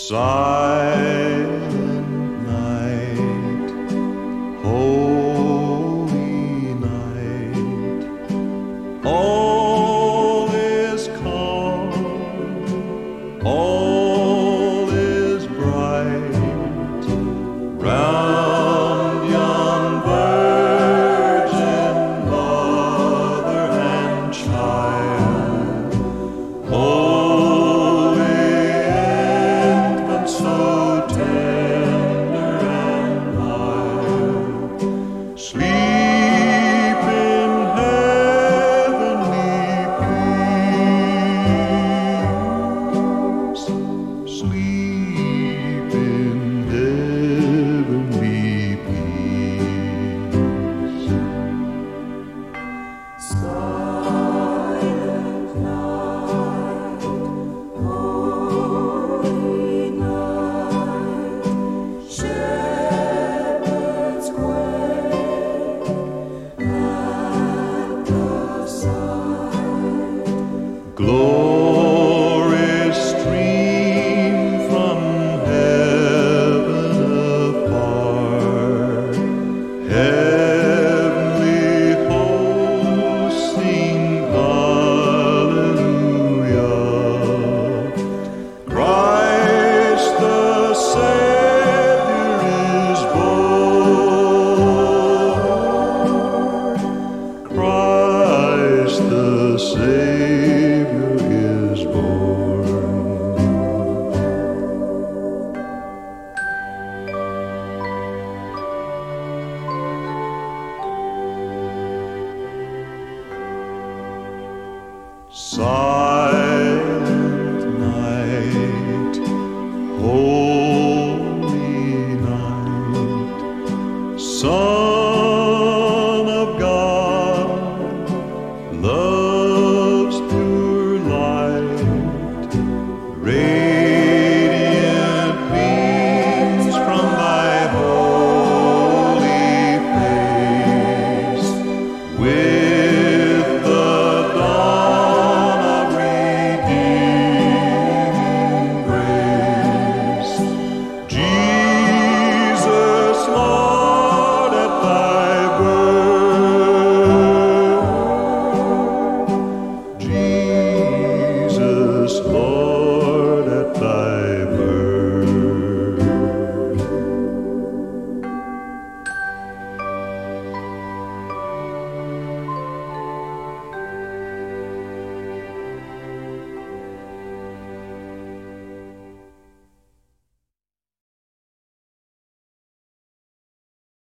Silent night, holy night, all is calm, all is bright, round yon virgin mother and child, holy infant, so tender and mild, sleep in heavenly peace, sleep in heavenly peace. Silent night, holy night, shepherds quake at the sight. Glory stream from heaven afar, heavenly hosts sing hallelujah. Christ the Savior is born, Christ the Savior is born. Silent night, holy night,